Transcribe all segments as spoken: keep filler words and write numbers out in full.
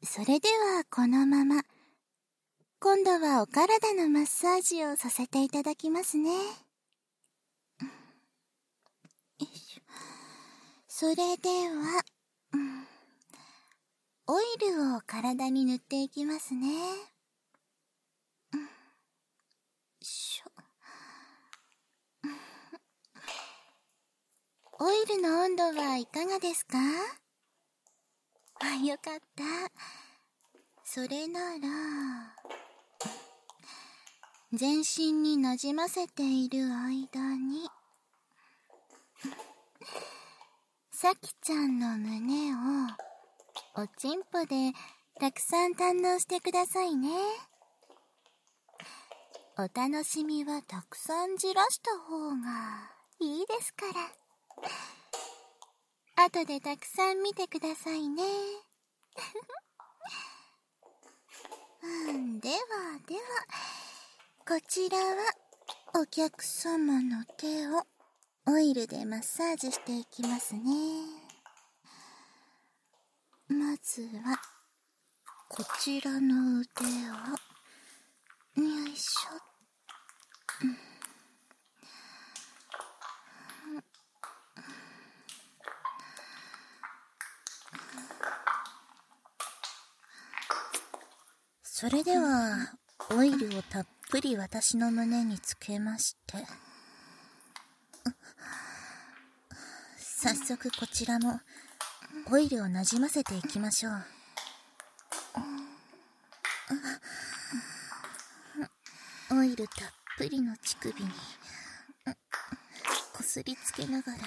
それではこのまま、今度はお体のマッサージをさせていただきますね。よいしょ。それでは、うん、オイルを体に塗っていきますね。うん、よいしょ。オイルの温度はいかがですか？あ、よかった。それなら、全身になじませている間に、さきちゃんの胸をおちんぽでたくさん堪能してくださいね。お楽しみはたくさんじらした方がいいですから。後でたくさん見てくださいね。うん、ではでは、こちらはお客様の手をオイルでマッサージしていきますね。まずはこちらの腕をよいしょ。うんそれではオイルをたっぷり私の胸につけまして、早速こちらもオイルをなじませていきましょう。オイルたっぷりの乳首にこすりつけながら、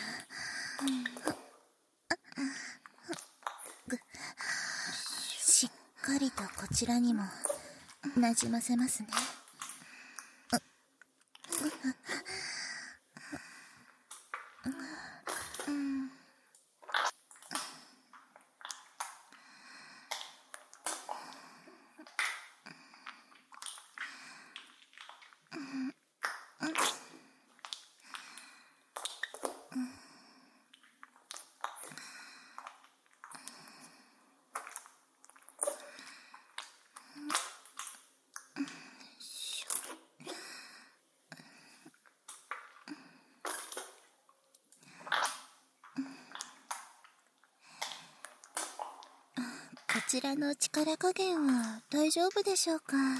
しっかりとこちらにもなじませますね。こちらの力加減は大丈夫でしょうか？はい、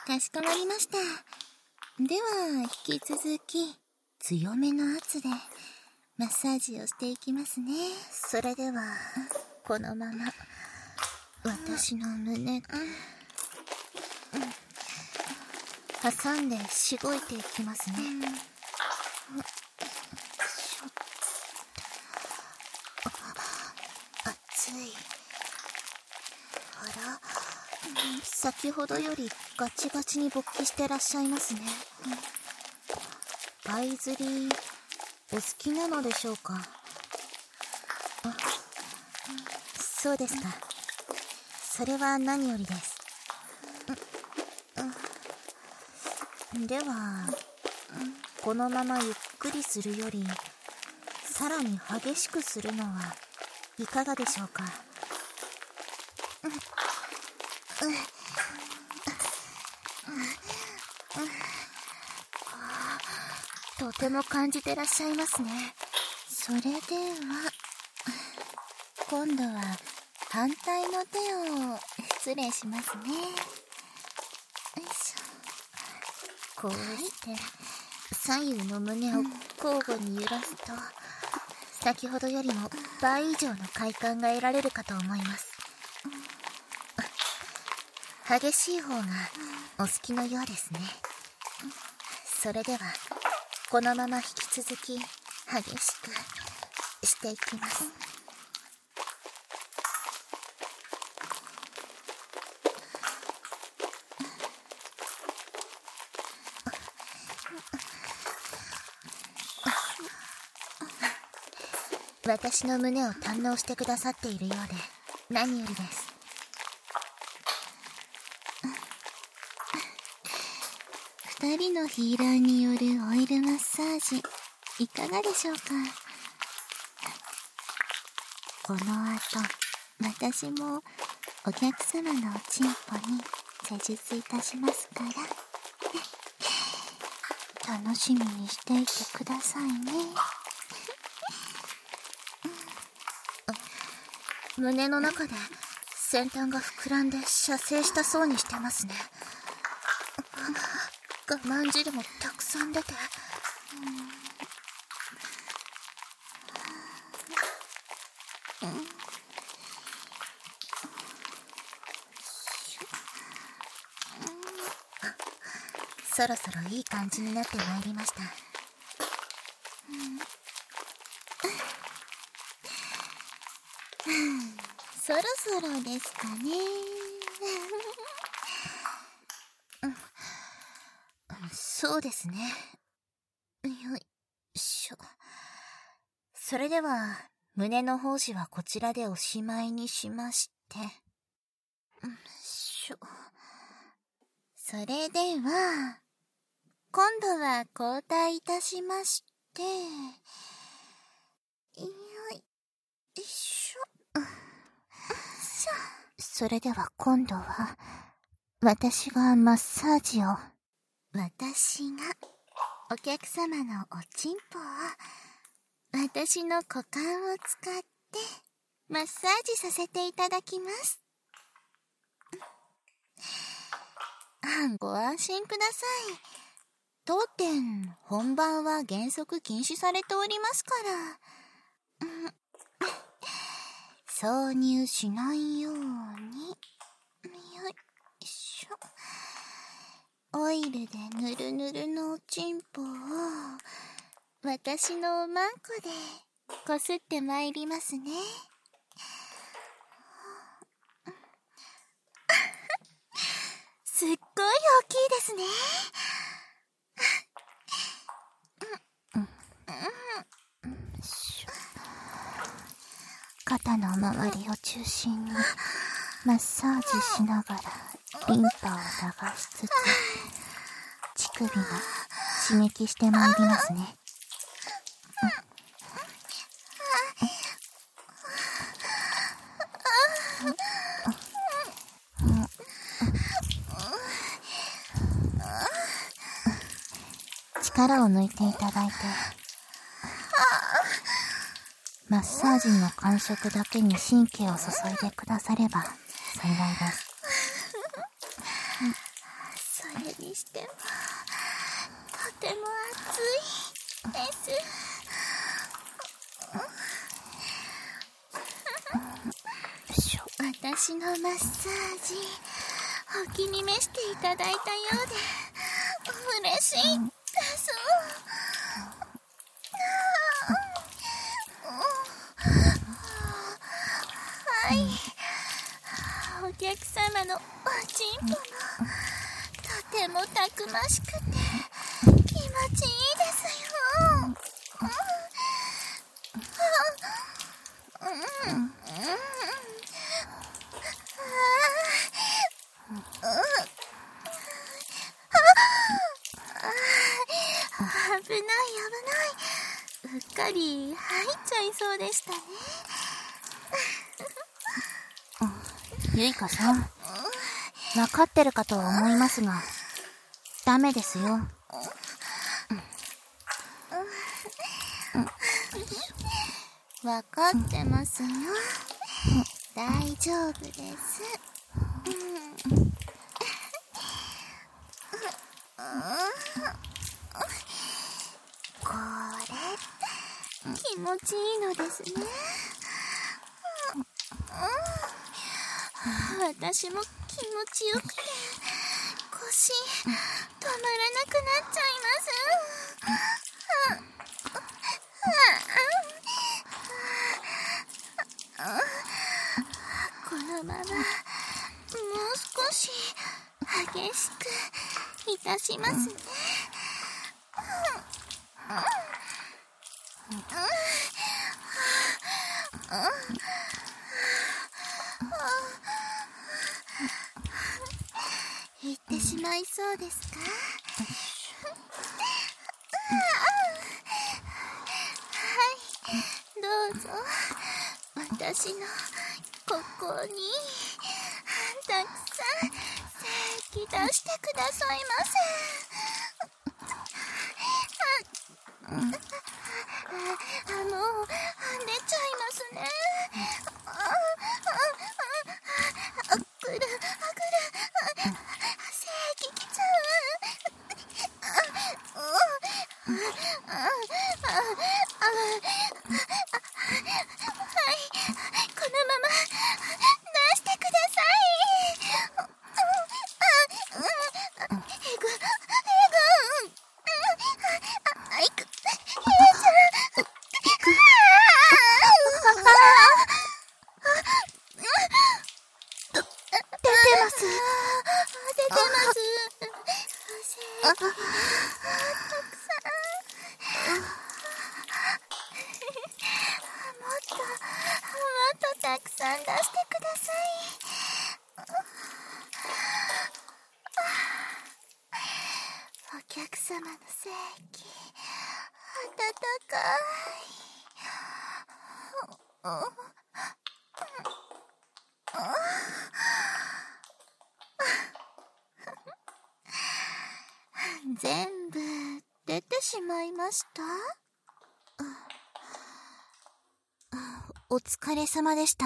かしこまりました。では引き続き強めの圧でマッサージをしていきますね。それではこのまま私の胸挟んでしごいていきますね。熱い。あら、先ほどよりガチガチに勃起してらっしゃいますね。パイ釣りお好きなのでしょうか？あ、そうですか。それは何よりです。ではこのままゆっくりするよりさらに激しくするのはいかがでしょうか？とても感じてらっしゃいますね。それでは今度は反対の手を失礼しますね。よいしょ。こうして左右の胸を交互に揺らすと、先ほどよりも倍以上の快感が得られるかと思います。激しい方がお好きのようですね。それではこのまま引き続き激しくしていきます。私の胸を堪能してくださっているようで何よりです。二人のヒーラーによるオイルマッサージいかがでしょうか？この後私もお客様のおちんぽに施術いたしますから、楽しみにしていてくださいね。胸の中で先端が膨らんで射精したそうにしてますね。我慢汁もたくさん出て、うんうん、そろそろいい感じになってまいりました。そろそろですかね。そうですね。よいしょ。それでは胸の胞子はこちらでおしまいにしまして、よいしょ。それでは今度は交代いたしまして、よいしょ。それでは今度は私がマッサージを。私がお客様のおちんぽを私の股間を使ってマッサージさせていただきます。ご安心ください。当店本番は原則禁止されておりますから、挿入しないように。よいしょ。オイルでぬるぬるのおちんぽを私のおまんこでこすってまいりますね。すっごい大きいですね。肩の周りを中心にマッサージしながらリンパを流しつつ乳首が刺激してまいりますね。力を抜いていただいて、マッサージの感触だけに神経を注いでくだされば幸いです。それにしてもとても暑いです。私のマッサージお気に召していただいたようで嬉しいです。はい、お客様のおちんぽもとてもたくましくて気持ちいいですよ。うんうん危ない危ない。うっかり入っちゃいそうでしたね。ゆいかさん、わかってるかとは思いますが、ダメですよ。わかってますよ。大丈夫です。これ気持ちいいのですね。私も気持ちよくて腰止まらなくなっちゃいます。このままもう少し激しくいたしますね。行ってしまいそうですか？はい、どうぞ私のここにたくさん精液出してくださいませ。あ、あ、あ、もう出ちゃいますね。あ、あ、あ、あ、くる、あ、くる、精液きちゃう。あ、あ、あ、あ、このまま出してください。えぐ、えぐ、あいく、えーちゃん。出てます。出てます。たくさん。もっと、もっとたくさん出してください。お客様の精液、温かい。全部出てしまいました。お疲れ様でした。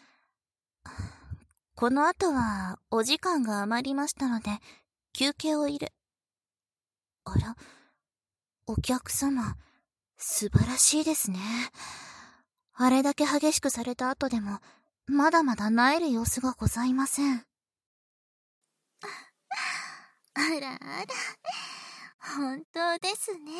この後はお時間が余りましたので休憩を入れ。あら、お客様、素晴らしいですね。あれだけ激しくされた後でもまだまだ萎える様子がございません。あらあら、本当ですね。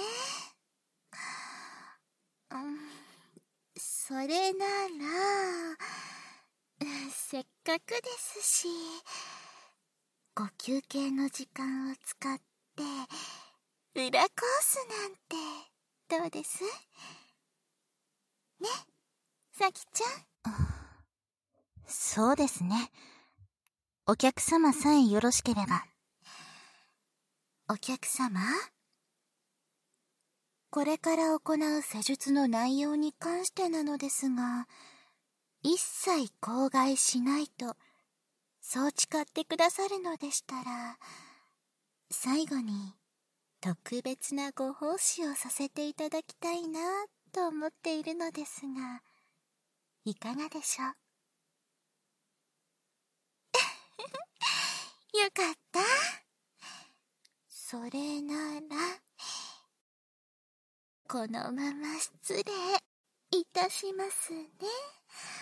うん、それなら、せっかくですし、ご休憩の時間を使って裏コースなんてどうです？ね、さきちゃん。そうですね。お客様さえよろしければ。お客様、これから行う施術の内容に関してなのですが、一切口外しないとそう誓ってくださるのでしたら、最後に特別なご奉仕をさせていただきたいなと思っているのですが、いかがでしょう？よかった。それなら、このまま失礼いたしますね。